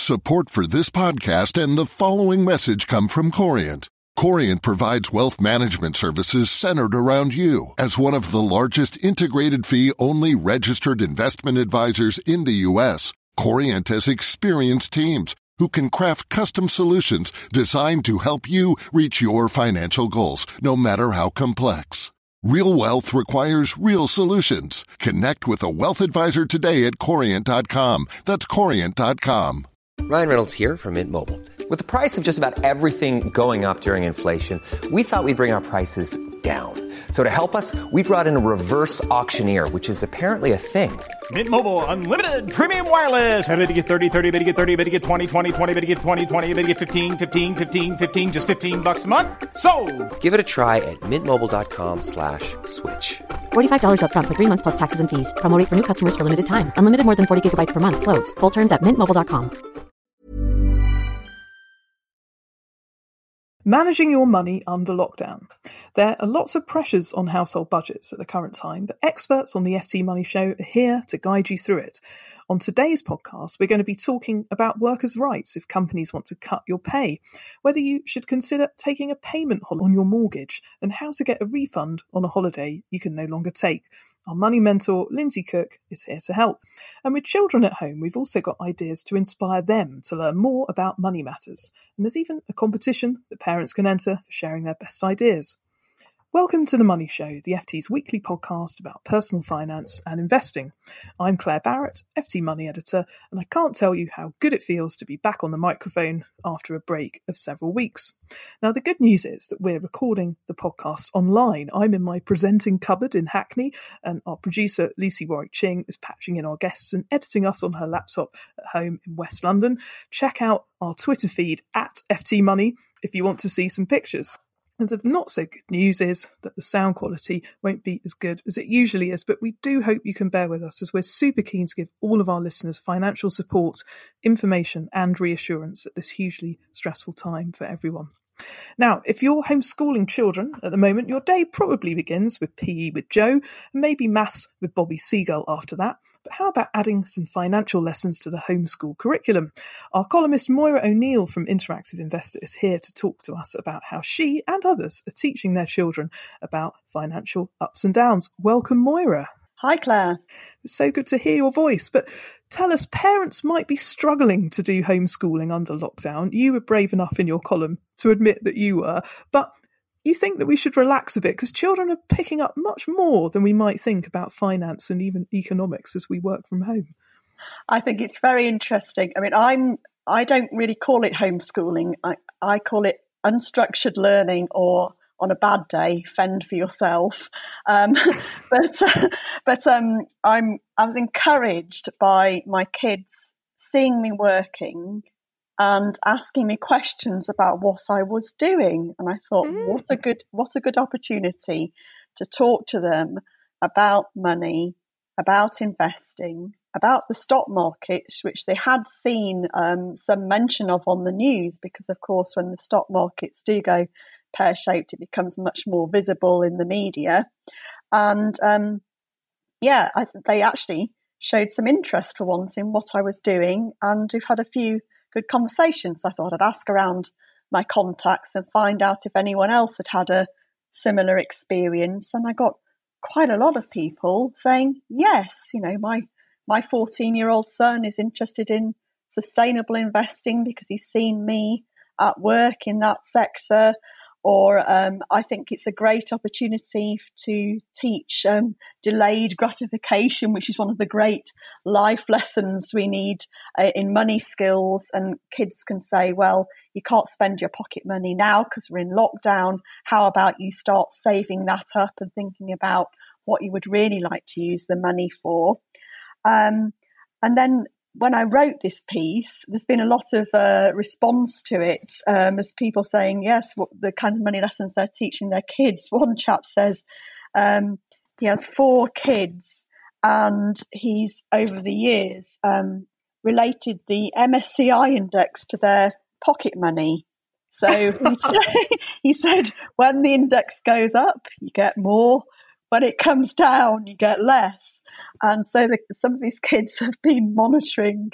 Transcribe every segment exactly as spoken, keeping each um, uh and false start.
Support for this podcast and the following message come from Corient. Corient provides wealth management services centered around you. As one of the largest integrated fee-only registered investment advisors in the U S, Corient has experienced teams who can craft custom solutions designed to help you reach your financial goals, no matter how complex. Real wealth requires real solutions. Connect with a wealth advisor today at corient dot com. That's corient dot com. Ryan Reynolds here from Mint Mobile. With the price of just about everything going up during inflation, we thought we'd bring our prices down. So to help us, we brought in a reverse auctioneer, which is apparently a thing. Mint Mobile Unlimited Premium Wireless. How to get thirty, thirty, how to get thirty, how to get twenty, twenty, twenty, how to get twenty, twenty, how to get fifteen, fifteen, fifteen, fifteen, just fifteen bucks a month? Sold! Give it a try at mintmobile.com slash switch. forty-five dollars up front for three months plus taxes and fees. Promo rate for new customers for limited time. Unlimited more than forty gigabytes per month. Slows full terms at mint mobile dot com. Managing your money under lockdown. There are lots of pressures on household budgets at the current time, but experts on the F T Money Show are here to guide you through it. On today's podcast, we're going to be talking about workers' rights if companies want to cut your pay, whether you should consider taking a payment holiday on your mortgage, and how to get a refund on a holiday you can no longer take. Our money mentor, Lindsay Cook, is here to help. And with children at home, we've also got ideas to inspire them to learn more about money matters. And there's even a competition that parents can enter for sharing their best ideas. Welcome to The Money Show, the F T's weekly podcast about personal finance and investing. I'm Claire Barrett, F T Money Editor, and I can't tell you how good it feels to be back on the microphone after a break of several weeks. Now, the good news is that we're recording the podcast online. I'm in my presenting cupboard in Hackney, and our producer, Lucy Warwick-Ching, is patching in our guests and editing us on her laptop at home in West London. Check out our Twitter feed at F T Money if you want to see some pictures. And the not so good news is that the sound quality won't be as good as it usually is, but we do hope you can bear with us as we're super keen to give all of our listeners financial support, information and reassurance at this hugely stressful time for everyone. Now, if you're homeschooling children at the moment, your day probably begins with P E with Joe and maybe maths with Bobby Seagull after that. But how about adding some financial lessons to the homeschool curriculum? Our columnist Moira O'Neill from Interactive Investor is here to talk to us about how she and others are teaching their children about financial ups and downs. Welcome, Moira. Hi, Claire. It's so good to hear your voice. But tell us, parents might be struggling to do homeschooling under lockdown. You were brave enough in your column to admit that you were. But you think that we should relax a bit because children are picking up much more than we might think about finance and even economics as we work from home. I think it's very interesting. I mean, I'm I don't really call it homeschooling. I, I call it unstructured learning, or on a bad day, fend for yourself. Um, but uh, but um, I'm I was encouraged by my kids seeing me working and asking me questions about what I was doing. And I thought, mm. what a good what a good opportunity to talk to them about money, about investing, about the stock markets, which they had seen um, some mention of on the news, because, of course, when the stock markets do go pear-shaped, it becomes much more visible in the media. And, um, yeah, I, they actually showed some interest for once in what I was doing, and we've had a few good conversations. I thought I'd ask around my contacts and find out if anyone else had had a similar experience. And I got quite a lot of people saying, yes, you know, my my fourteen-year-old son is interested in sustainable investing because he's seen me at work in that sector. Or um, I think it's a great opportunity to teach um, delayed gratification, which is one of the great life lessons we need uh, in money skills. And kids can say, well, you can't spend your pocket money now because we're in lockdown. How about you start saving that up and thinking about what you would really like to use the money for? Um, and then when I wrote this piece, there's been a lot of uh, response to it, um, as people saying, yes, what the kind of money lessons they're teaching their kids. One chap says um, he has four kids and he's, over the years, um, related the M S C I index to their pocket money. So he, said, he said, when the index goes up, you get more. When it comes down, you get less. And so the, some of these kids have been monitoring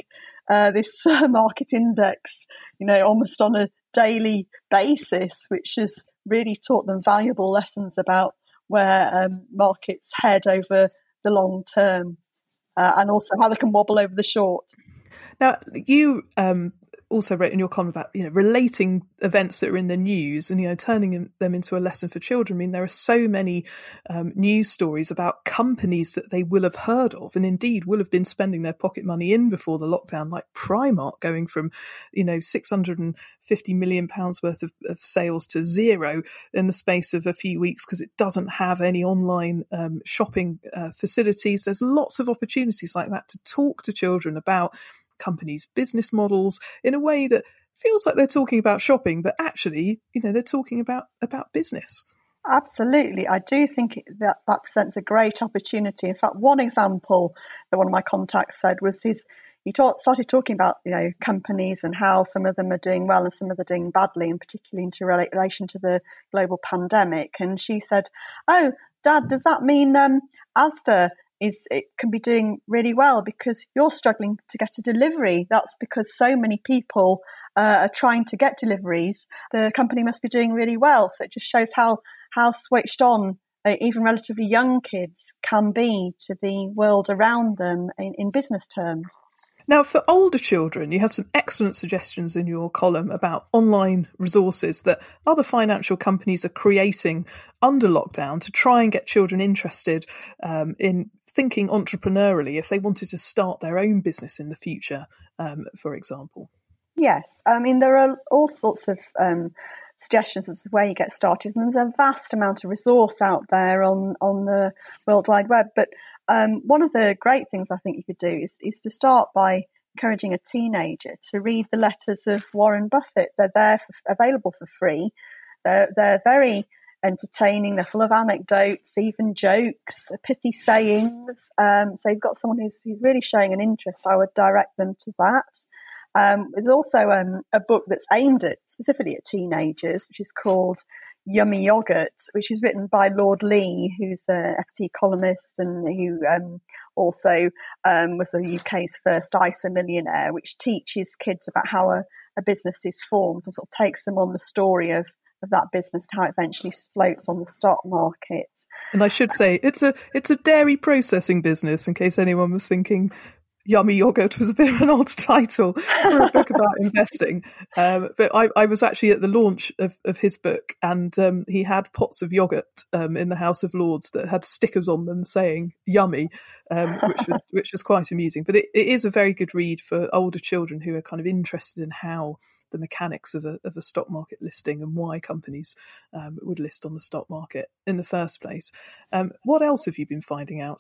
uh, this uh, market index, you know, almost on a daily basis, which has really taught them valuable lessons about where um, markets head over the long term, uh, and also how they can wobble over the short. Now, you um, also wrote in your column about, you know, relating events that are in the news and, you know, turning them into a lesson for children. I mean, there are so many um, news stories about companies that they will have heard of and indeed will have been spending their pocket money in before the lockdown, like Primark going from, you know, six hundred fifty million pounds worth of, of sales to zero in the space of a few weeks because it doesn't have any online um, shopping uh, facilities. There's lots of opportunities like that to talk to children about companies' business models in a way that feels like they're talking about shopping, but actually, you know, they're talking about about business. Absolutely. I do think that that presents a great opportunity. In fact, one example that one of my contacts said was his, he taught, started talking about, you know, companies and how some of them are doing well and some of them are doing badly, and particularly into relation to the global pandemic. And she said, oh, Dad, does that mean um, Asda is it can be doing really well because you're struggling to get a delivery? That's because so many people uh, are trying to get deliveries. The company must be doing really well. So it just shows how how switched on uh, even relatively young kids can be to the world around them in, in business terms. Now, for older children, you have some excellent suggestions in your column about online resources that other financial companies are creating under lockdown to try and get children interested um, in thinking entrepreneurially if they wanted to start their own business in the future, um, for example. Yes, I mean, there are all sorts of um, suggestions as to where you get started, and there's a vast amount of resource out there on, on the World Wide Web. But um, one of the great things I think you could do is, is to start by encouraging a teenager to read the letters of Warren Buffett. They're there, for, available for free. They're, they're very entertaining. They're full of anecdotes, even jokes, pithy sayings. Um, so you've got someone who's, who's really showing an interest. I would direct them to that. Um, there's also um, a book that's aimed at specifically at teenagers, which is called Yummy Yogurt, which is written by Lord Lee, who's a F T columnist and who um, also um, was the U K's first I S A millionaire, which teaches kids about how a, a business is formed and sort of takes them on the story of of that business and how it eventually floats on the stock market. And I should say, it's a it's a dairy processing business, in case anyone was thinking Yummy Yogurt was a bit of an odd title for a book about investing. Um, but I, I was actually at the launch of, of his book, and um, he had pots of yogurt um, in the House of Lords that had stickers on them saying "yummy," um, which was which was quite amusing. But it, it is a very good read for older children who are kind of interested in how the mechanics of a of a stock market listing and why companies um, would list on the stock market in the first place. Um, what else have you been finding out?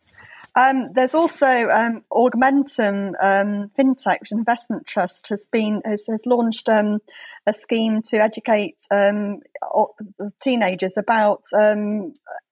Um, there's also um, Augmentum um, FinTech, which is an investment trust, has been has, has launched um, a scheme to educate um, teenagers about um,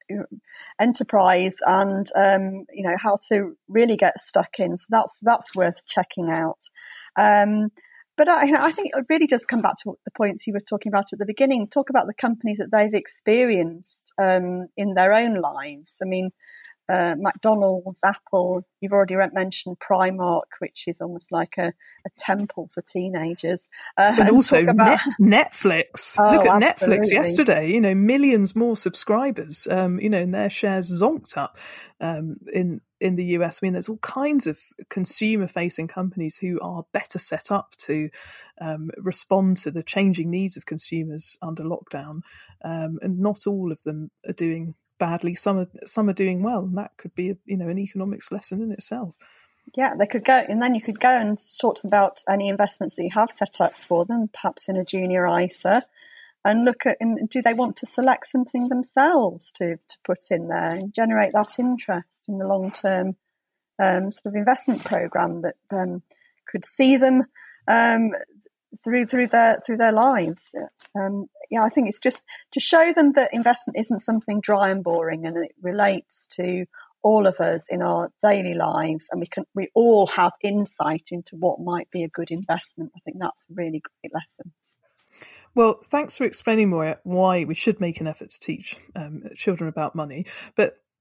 enterprise and um, you know how to really get stuck in. So that's that's worth checking out. Um, But I, I think it really does come back to the points you were talking about at the beginning. Talk about the companies that they've experienced um, in their own lives. I mean, uh, McDonald's, Apple, you've already mentioned Primark, which is almost like a, a temple for teenagers. Uh, and, and also about... Net- Netflix. Oh, Look at absolutely. Netflix yesterday, you know, millions more subscribers, um, you know, and their shares zonked up um, in in the U S. I mean, there's all kinds of consumer-facing companies who are better set up to um, respond to the changing needs of consumers under lockdown, um, and not all of them are doing badly. Some are some are doing well, and that could be, you know, an economics lesson in itself. Yeah, they could go, and then you could go and talk to them about any investments that you have set up for them, perhaps in a junior I S A, and look at, and do they want to select something themselves to, to put in there and generate that interest in the long-term um, sort of investment program that um, could see them um, through through their through their lives. Um, yeah, I think it's just to show them that investment isn't something dry and boring, and it relates to all of us in our daily lives, and we can we all have insight into what might be a good investment. I think that's a really great lesson. Well, thanks for explaining more why we should make an effort to teach um, children about money. But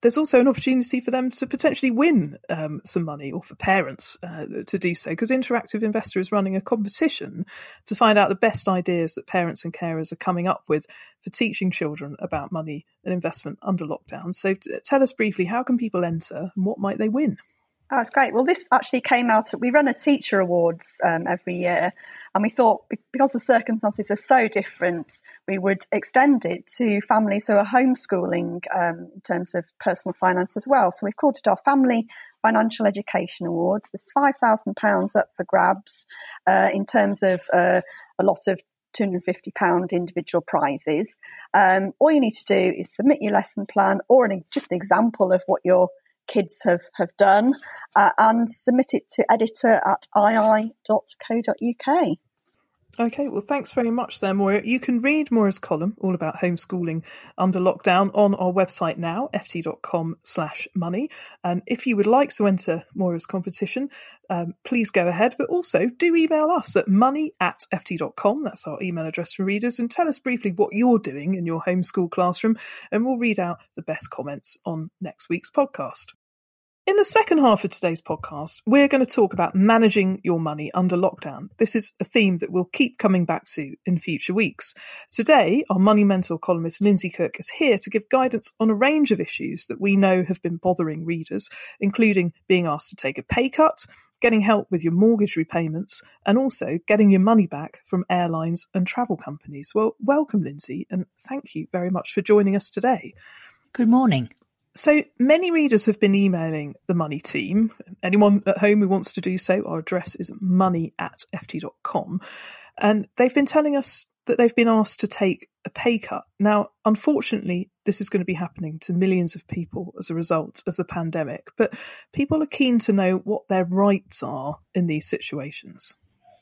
there's also an opportunity for them to potentially win um, some money, or for parents uh, to do so, because Interactive Investor is running a competition to find out the best ideas that parents and carers are coming up with for teaching children about money and investment under lockdown. So t- tell us briefly, how can people enter and what might they win? Oh, that's great. Well, this actually came out, we run a teacher awards um, every year, and we thought because the circumstances are so different, we would extend it to families who are homeschooling um, in terms of personal finance as well. So we've called it our Family Financial Education Awards. There's five thousand pounds up for grabs uh, in terms of uh, a lot of two hundred fifty pounds individual prizes. Um, all you need to do is submit your lesson plan or an, just an example of what your kids have, have done uh, and submit it to editor at i i dot co dot u k. Okay, well, thanks very much there, Moira. You can read Moira's column all about homeschooling under lockdown on our website now, ft.com slash money. And if you would like to enter Moira's competition, um, please go ahead. But also do email us at money at ft dot com. That's our email address for readers. And tell us briefly what you're doing in your homeschool classroom. And we'll read out the best comments on next week's podcast. In the second half of today's podcast, we're going to talk about managing your money under lockdown. This is a theme that we'll keep coming back to in future weeks. Today, our Money Mentor columnist Lindsay Cook is here to give guidance on a range of issues that we know have been bothering readers, including being asked to take a pay cut, getting help with your mortgage repayments, and also getting your money back from airlines and travel companies. Well, welcome, Lindsay, and thank you very much for joining us today. Good morning. So many readers have been emailing the Money team. Anyone at home who wants to do so, our address is money at ft dot com. And they've been telling us that they've been asked to take a pay cut. Now, unfortunately, this is going to be happening to millions of people as a result of the pandemic. But people are keen to know what their rights are in these situations.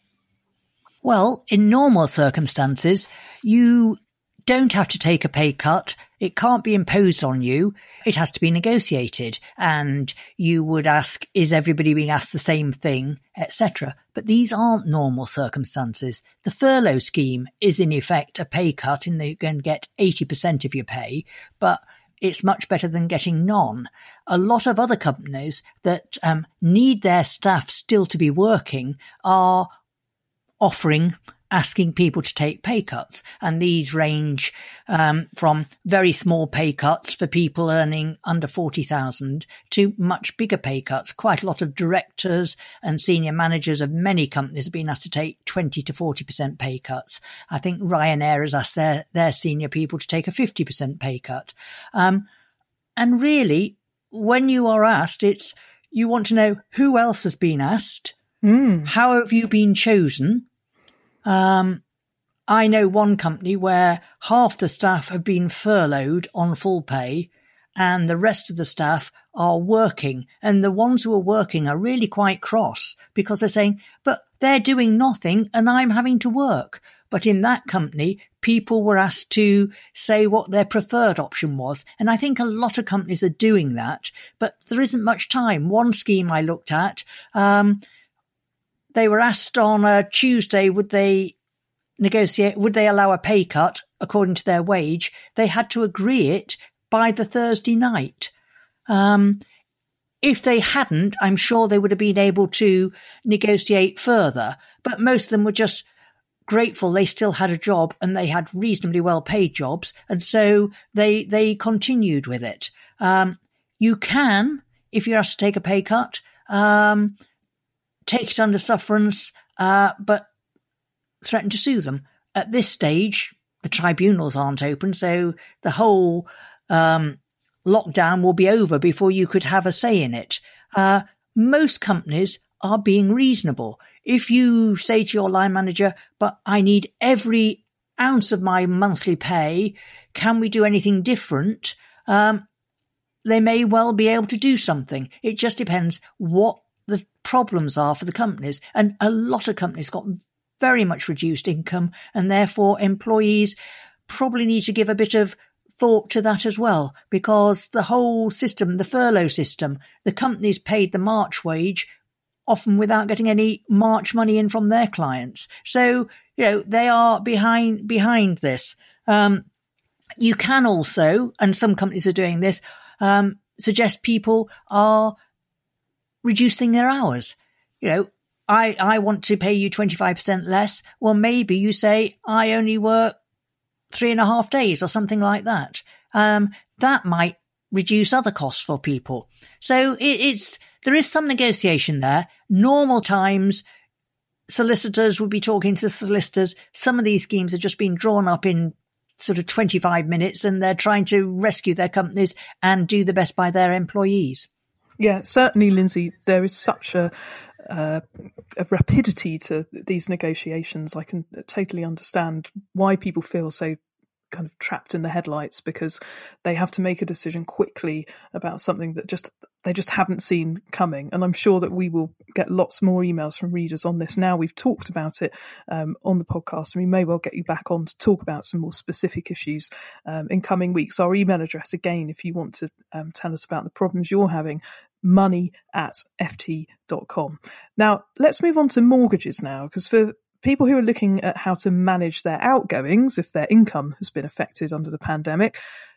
Well, in normal circumstances, you don't have to take a pay cut. It can't be imposed on you. It has to be negotiated. And you would ask, is everybody being asked the same thing, et cetera. But these aren't normal circumstances. The furlough scheme is in effect a pay cut, and you're going to get eighty percent of your pay, but it's much better than getting none. A lot of other companies that um, need their staff still to be working are offering asking people to take pay cuts. And these range um, from very small pay cuts for people earning under forty thousand to much bigger pay cuts. Quite a lot of directors and senior managers of many companies have been asked to take twenty to forty percent pay cuts. I think Ryanair has asked their, their senior people to take a fifty percent pay cut. Um, and really, when you are asked, it's, you want to know who else has been asked, mm. how have you been chosen. Um, I know one company where half the staff have been furloughed on full pay and the rest of the staff are working. And the ones who are working are really quite cross because they're saying, but they're doing nothing and I'm having to work. But in that company, people were asked to say what their preferred option was. And I think a lot of companies are doing that, but there isn't much time. One scheme I looked at, um, they were asked on a Tuesday, would they negotiate, would they allow a pay cut according to their wage? They had to agree it by the Thursday night. Um, if they hadn't, I'm sure they would have been able to negotiate further. But most of them were just grateful they still had a job and they had reasonably well paid jobs. And so they, they continued with it. Um, you can, if you're asked to take a pay cut, um, take it under sufferance, uh, but threaten to sue them. At this stage, the tribunals aren't open, so the whole um, lockdown will be over before you could have a say in it. Uh, most companies are being reasonable. If you say to your line manager, but I need every ounce of my monthly pay, can we do anything different? Um, they may well be able to do something. It just depends what the problems are for the companies. And a lot of companies got very much reduced income, and therefore employees probably need to give a bit of thought to that as well, because the whole system, the furlough system, the companies paid the March wage, often without getting any March money in from their clients. So, you know, they are behind, behind this. Um, you can also, and some companies are doing this, um, suggest people are reducing their hours. You know, I, I want to pay you twenty-five percent less. Well, maybe you say, I only work three and a half days or something like that. Um, that might reduce other costs for people. So it, it's, there is some negotiation there. Normal times, solicitors would be talking to solicitors. Some of these schemes are just being drawn up in sort of twenty-five minutes, and they're trying to rescue their companies and do the best by their employees. Yeah, certainly, Lindsay, there is such a, uh, a rapidity to these negotiations. I can totally understand why people feel so kind of trapped in the headlights, because they have to make a decision quickly about something that just they just haven't seen coming. And I'm sure that we will get lots more emails from readers on this. Now we've talked about it um, on the podcast, and we may well get you back on to talk about some more specific issues um, in coming weeks. Our email address, again, if you want to um, tell us about the problems you're having, money at f t dot com. Now, let's move on to mortgages now, because for people who are looking at how to manage their outgoings if their income has been affected under the pandemic,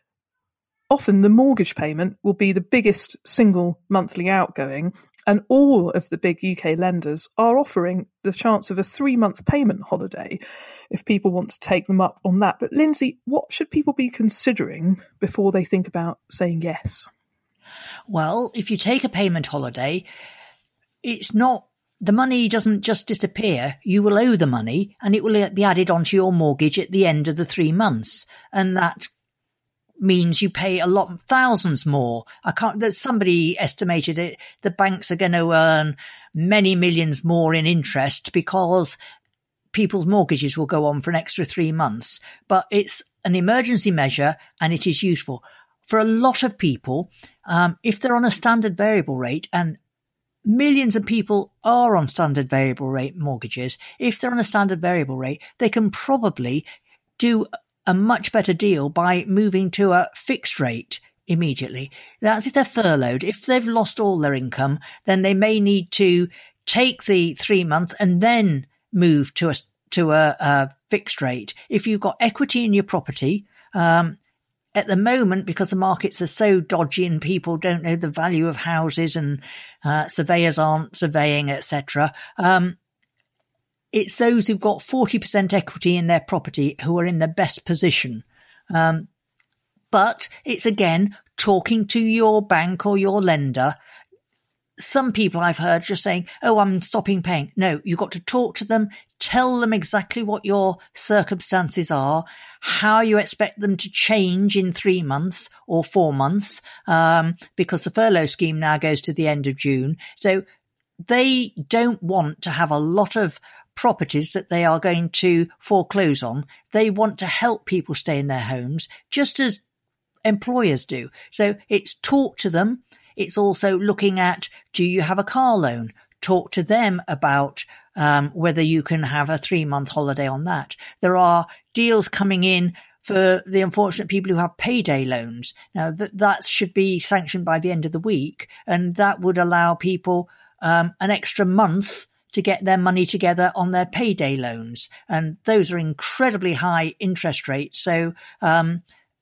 often the mortgage payment will be the biggest single monthly outgoing, and all of the big U K lenders are offering the chance of a three-month payment holiday if people want to take them up on that. But Lindsay, what should people be considering before they think about saying yes? Well, if you take a payment holiday, it's not the money doesn't just disappear. You will owe the money, and it will be added onto your mortgage at the end of the three months. And that means you pay a lot, thousands more. I can't, there's somebody estimated it. The banks are going to earn many millions more in interest because people's mortgages will go on for an extra three months. But it's an emergency measure, and it is useful. For a lot of people, um, if they're on a standard variable rate, and millions of people are on standard variable rate mortgages, if they're on a standard variable rate, they can probably do a much better deal by moving to a fixed rate immediately. That's if they're furloughed. If they've lost all their income, then they may need to take the three month and then move to a, to a, a fixed rate. If you've got equity in your property, um, at the moment, because the markets are so dodgy and people don't know the value of houses and uh, surveyors aren't surveying, et cetera, um, it's those who've got forty percent equity in their property who are in the best position. Um, but it's, again, talking to your bank or your lender. Some people I've heard just saying, oh, I'm stopping paying. No, you've got to talk to them, tell them exactly what your circumstances are, how you expect them to change in three months or four months, um, because the furlough scheme now goes to the end of June. So they don't want to have a lot of properties that they are going to foreclose on. They want to help people stay in their homes, just as employers do. So it's talk to them. It's also looking at, do you have a car loan? Talk to them about um, whether you can have a three-month holiday on that. There are deals coming in for the unfortunate people who have payday loans. Now, that, that should be sanctioned by the end of the week, and that would allow people um, an extra month to get their money together on their payday loans. And those are incredibly high interest rates. So um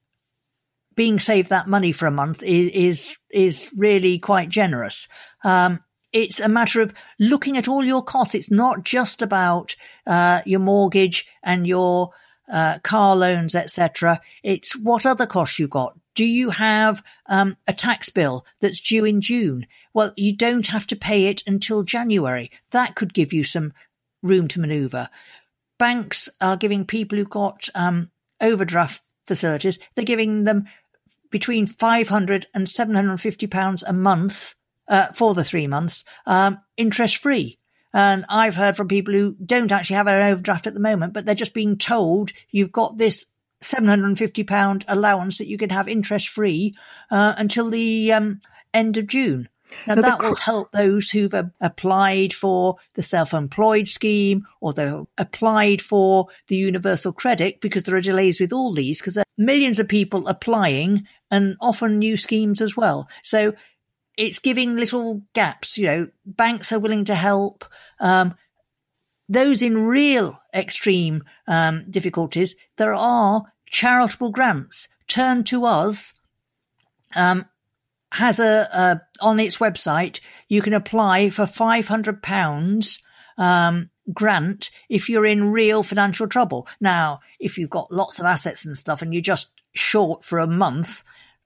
being saved that money for a month is, is, is really quite generous. Um, it's a matter of looking at all your costs. It's not just about, uh, your mortgage and your, uh, car loans, et cetera. It's what other costs you've got. Do you have, um, a tax bill that's due in June? Well, you don't have to pay it until January. That could give you some room to maneuver. Banks are giving people who've got, um, overdraft facilities, they're giving them between five hundred and seven hundred fifty pounds a month uh, for the three months, um, interest-free. And I've heard from people who don't actually have an overdraft at the moment, but they're just being told you've got this seven hundred fifty pounds allowance that you can have interest-free uh, until the um, end of June. Now, now that the... will help those who've uh, applied for the self-employed scheme, or they've applied for the universal credit, because there are delays with all these, because there are millions of people applying and often new schemes as well. So it's giving little gaps. You know, banks are willing to help. Um, those in real extreme um, difficulties, there are charitable grants. Turn to us. Um, has a, a on its website, you can apply for five hundred pounds um, grant if you're in real financial trouble. Now, if you've got lots of assets and stuff and you're just short for a month,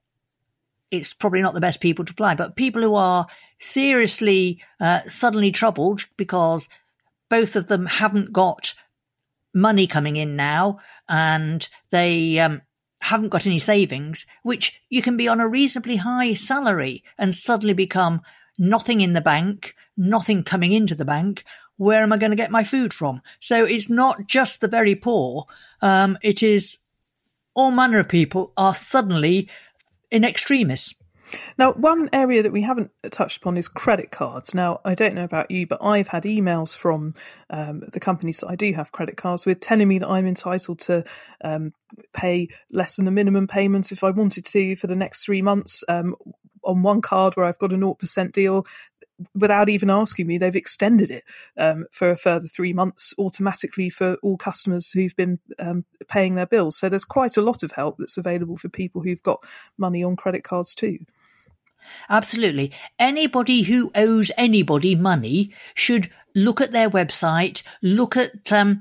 it's probably not the best people to apply. But people who are seriously uh, suddenly troubled because both of them haven't got money coming in now and they um, haven't got any savings, which you can be on a reasonably high salary and suddenly become nothing in the bank, nothing coming into the bank. Where am I going to get my food from? So it's not just the very poor. Um, it is all manner of people are suddenly in extremis. Now, one area that we haven't touched upon is credit cards. Now, I don't know about you, but I've had emails from um, the companies that I do have credit cards with telling me that I'm entitled to um, pay less than a minimum payment if I wanted to for the next three months um, on one card where I've got a zero percent deal. Without even asking me, they've extended it um, for a further three months automatically for all customers who've been um, paying their bills. So there's quite a lot of help that's available for people who've got money on credit cards too. Absolutely. Anybody who owes anybody money should look at their website, look at um,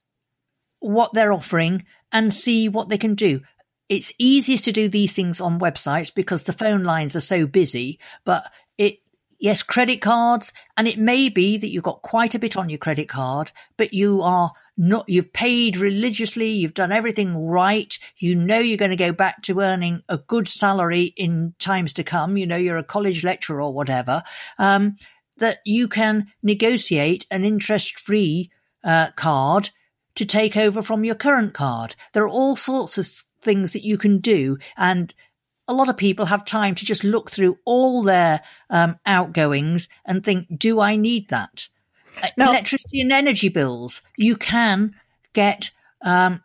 what they're offering and see what they can do. It's easiest to do these things on websites because the phone lines are so busy, but it Yes, credit cards, and it may be that you've got quite a bit on your credit card, but you are not, you've paid religiously, you've done everything right, you know you're going to go back to earning a good salary in times to come, you know you're a college lecturer or whatever, um, that you can negotiate an interest-free uh, card to take over from your current card. There are all sorts of things that you can do, and a lot of people have time to just look through all their um, outgoings and think, do I need that? Now, electricity and energy bills, you can get um,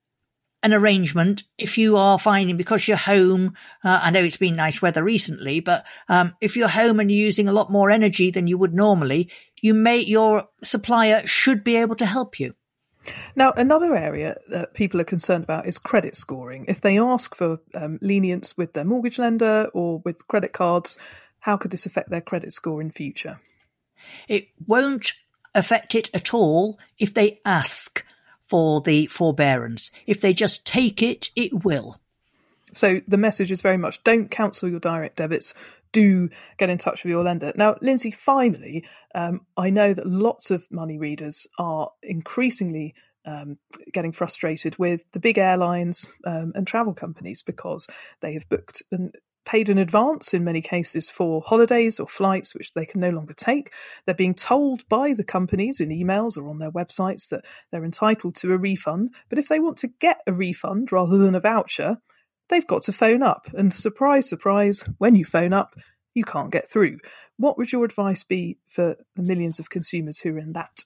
an arrangement if you are finding, because you're home, uh, I know it's been nice weather recently, but um, if you're home and you're using a lot more energy than you would normally, you may, your supplier should be able to help you. Now, another area that people are concerned about is credit scoring. If they ask for um, lenience with their mortgage lender or with credit cards, how could this affect their credit score in future? It won't affect it at all if they ask for the forbearance. If they just take it, it will. So the message is very much, don't cancel your direct debits. Do get in touch with your lender. Now, Lindsay, finally, um, I know that lots of money readers are increasingly um, getting frustrated with the big airlines um, and travel companies because they have booked and paid in advance in many cases for holidays or flights which they can no longer take. They're being told by the companies in emails or on their websites that they're entitled to a refund. But if they want to get a refund rather than a voucher, they've got to phone up. And surprise, surprise, when you phone up, you can't get through. What would your advice be for the millions of consumers who are in that?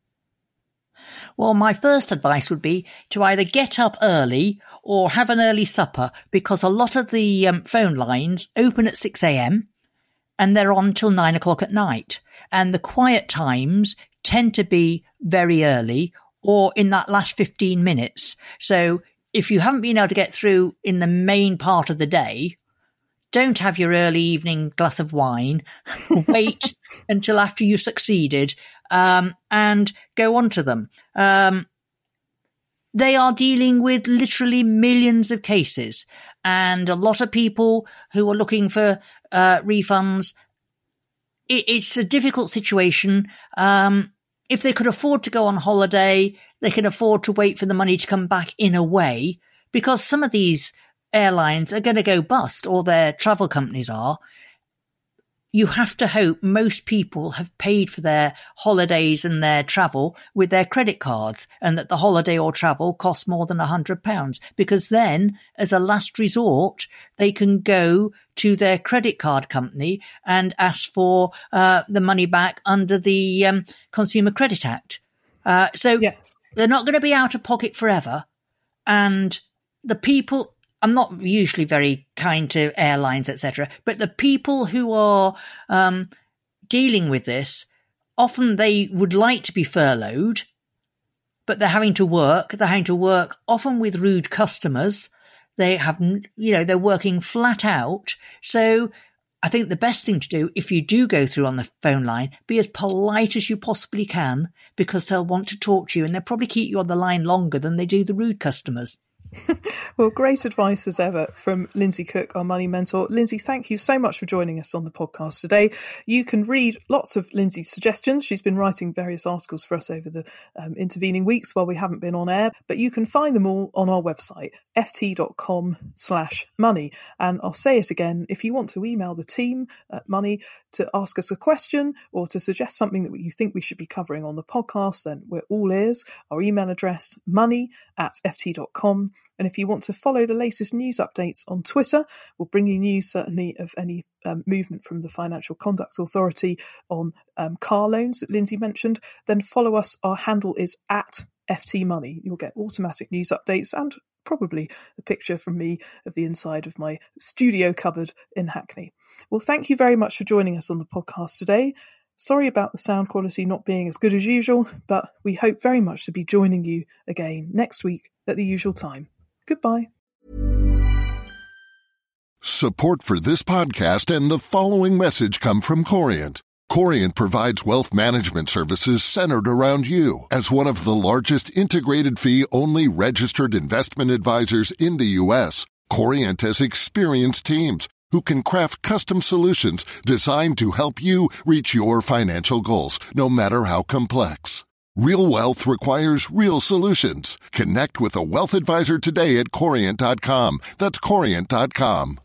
Well, my first advice would be to either get up early or have an early supper, because a lot of the um, phone lines open at six a.m. and they're on till nine o'clock at night. And the quiet times tend to be very early or in that last fifteen minutes. So if you haven't been able to get through in the main part of the day, don't have your early evening glass of wine. Wait until after you've succeeded um, and go on to them. Um, they are dealing with literally millions of cases, and a lot of people who are looking for uh, refunds. It, it's a difficult situation. Um, if they could afford to go on holiday, they can afford to wait for the money to come back in a way, because some of these airlines are going to go bust, or their travel companies are. You have to hope most people have paid for their holidays and their travel with their credit cards, and that the holiday or travel costs more than one hundred pounds, because then, as a last resort, they can go to their credit card company and ask for uh, the money back under the um, Consumer Credit Act. Uh, so yes. They're not going to be out of pocket forever. And the people, I'm not usually very kind to airlines, et cetera, but the people who are um, dealing with this, often they would like to be furloughed, but they're having to work. They're having to work often with rude customers. They have, you know, they're working flat out. So I think the best thing to do, if you do go through on the phone line, be as polite as you possibly can, because they'll want to talk to you and they'll probably keep you on the line longer than they do the rude customers. Well, great advice as ever from Lindsay Cook, our money mentor. Lindsay, thank you so much for joining us on the podcast today. You can read lots of Lindsay's suggestions. She's been writing various articles for us over the um, intervening weeks while we haven't been on air, but you can find them all on our website, ft.com slash money. And I'll say it again, if you want to email the team at Money to ask us a question or to suggest something that you think we should be covering on the podcast, then we're all ears. Our email address, money at ft dot com. And if you want to follow the latest news updates on Twitter, we'll bring you news certainly of any um, movement from the Financial Conduct Authority on um, car loans that Lindsay mentioned, then follow us. Our handle is at F T Money. You'll get automatic news updates and probably a picture from me of the inside of my studio cupboard in Hackney. Well, thank you very much for joining us on the podcast today. Sorry about the sound quality not being as good as usual, but we hope very much to be joining you again next week at the usual time. Goodbye. Support for this podcast and the following message come from Corient. Corient provides wealth management services centered around you. As one of the largest integrated fee-only registered investment advisors in the U S, Corient has experienced teams who can craft custom solutions designed to help you reach your financial goals, no matter how complex. Real wealth requires real solutions. Connect with a wealth advisor today at Corient dot com. That's Corient dot com.